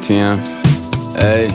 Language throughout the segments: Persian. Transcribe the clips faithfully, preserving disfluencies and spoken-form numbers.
تیم ای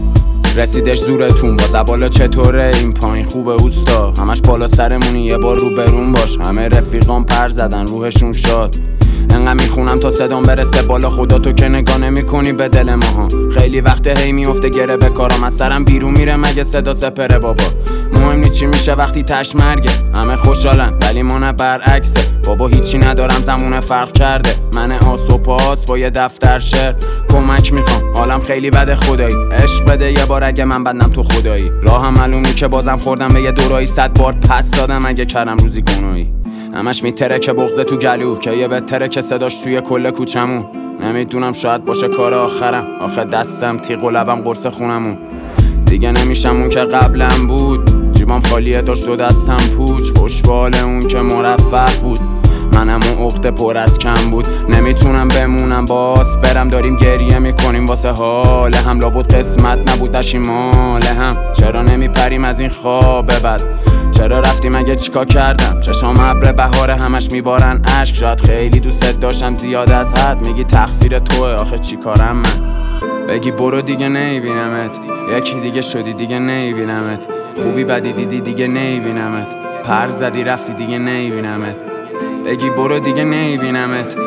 رسیدش زورتون با زبالا چطوره این پایین خوبه اوستا همش بالا سرمونی یه بار رو برون باش همه رفیقان پر زدن روحشون شاد انقدر میخونم تا صدام برسه بالا خدا تو که نگاه نمی‌کنی به دل ماها خیلی وقته هی میفته گره به کارم از سرم بیرون میره مگه صدا سپره بابا مهم نی چی میشه وقتی تش مرگه همه خوشحالن ولی من برعکسه بابا هیچی ندارم زمونه فرق کرده من آس و پاس با یه دفتر شعر کمک میخوام حالم خیلی بده خدایی عشق بده یه بار اگه من بندم تو خدایی راهم معلومی که بازم خوردم به یه دورایی صد بار پس دادم اگه کردم روزی گناهی همش میتره که بغضه تو گلو که یه بهتره که صداش توی کل کوچمون نمیدونم شاید باشه کار آخرم آخه دستم تیغ و لبم قرص خونمون دیگه نمیشم اون که قبلم بود جیبام خالیه داشت و دستم پوچ خوشبال اون که مرفه بود منم اون عقده پر از کم بود نمیتونم بمونم باز برم داریم گریه میکنیم واسه حال هم لابد قسمت نبود دشیمال هم چرا نمیپریم از این خواب بد چرا رفتیم اگه چیکار کردم چشام ابر بهار همش میبارن اشک شاید خیلی دوست داشتم زیاد از حد میگی تقصیر توه آخه چی کارم من بگی برو دیگه نمیبینمت یکی دیگه شدی دیگه نمیبینمت خوبی بدی دیدی دیگه نمیبینمت پر زدی رفتی دیگه نمیبینمت بگی برو دیگه نمیبینمت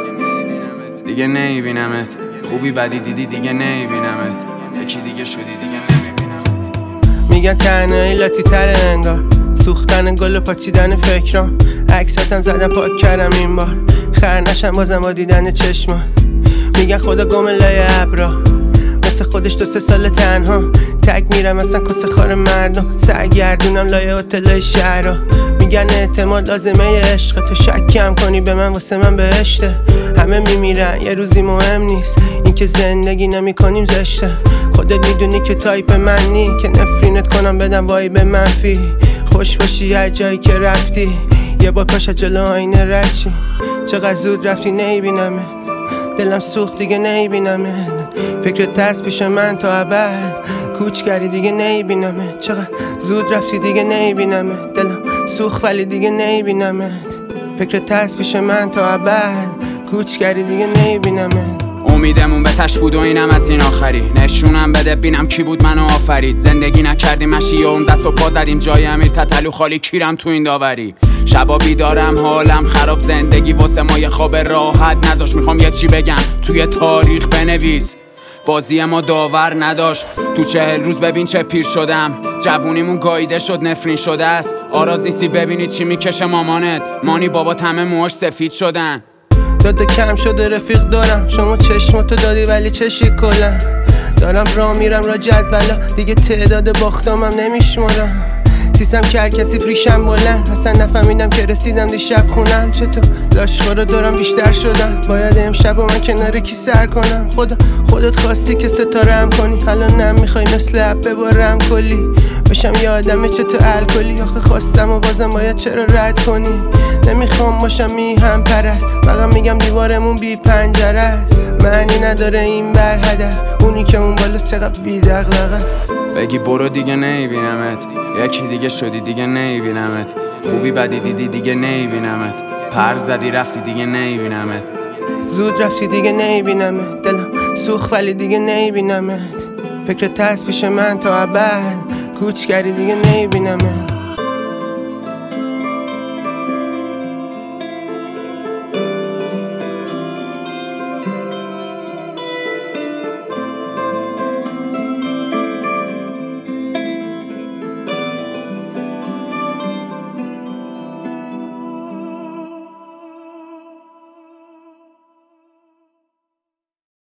دیگه نمیبینمت خوبی بدی دیدی دیگه نمیبینمت یکی دیگه شدی دیگه نمیبینمت میگن تنهایی لاتی تره انگار سوختن گل و پاچیدن فکرام عکساتم زدم پاک کردم این بار خر نشم بازم با دیدن چشمان میگن خدا گم لای ابرا مثل خودش دو سه سال تنها تک میرم مثلا کس خار مردم سرگردونم لای هتلای شهرها میگن اعتماد لازمه عشق تو شک کم کنی به من واسه من بهشته همه میمیرن یه روزی مهم نیست این که زندگی نمی کنیم زشته خودت میدونی که تایپ من نی که نفرینت کنم بدم وای به منفی خوش باشی هر جایی که رفتی یه بار کاش جلو آینه رد چی چقدر زود رفتی نمیبینمه دلم سوخت دیگه نمیبینمه فکرت هست پیش من تا ابد کوچ کردی دیگه نمیبینمه چقدر زود رفتی دیگه نمیبینمه دلم سوخت ولی دیگه نمیبینمه فکرت هست پیش من تا ابد کوچ کردی دیگه نمیبینمه امیدمون به تش بود و اینم از این آخری نشونم بده بینم کی بود منو آفرید زندگی نکردیم مشی و اون دست و پا زدیم جای امیر تتلو خالی کیرم تو این داوری شبا بیدارم حالم خراب زندگی واسه ما یه خواب راحت نذاش میخوام یه چی بگم توی تاریخ بنویس بازی ما داور نداشت تو چهل روز ببین چه پیر شدم جوونیمون گاییده شد نفرین شده است آراز نیستی ببینی چی میکشه مامانت مانی بابا همه موهاش سفید شدن داده کم شده رفیق دارم شما چشماتو دادی ولی چشی کلم دارم راه میرم را جدولا دیگه تعداد باختامم نمیشمارم سیستم که هر کسی فریشم بلند اصلا نفهمیدم که رسیدم دیشب خونم چطور لاشخورا دارم بیشتر شدم باید امشب و من کنار کی سر کنم خدا خودت خواستی که ستاره هم کنی حالا نمیخوای مثل اب ببارم کلی بشم یه آدمه چطور الکلی آخه خواستم و بازم باید چرا رد کنی نمیخوام باشم میهم پرست فقط میگم دیوارمون بی پنجره است معنی نداره این بر هدف اونی که اون بالا چقدر بی دغدغه بگی برو دیگه نمیبینمت یکی دیگه شدی دیگه نمیبینمت خوبی بدی دیدی دیگه نمیبینمت پر زدی رفتی دیگه نمیبینمت زود رفتی دیگه نمیبینمت دلم سوخت ولی دیگه نمیبینمت فکرت هست پیش من تا ابد کوچ کردی دیگه نمیبینمت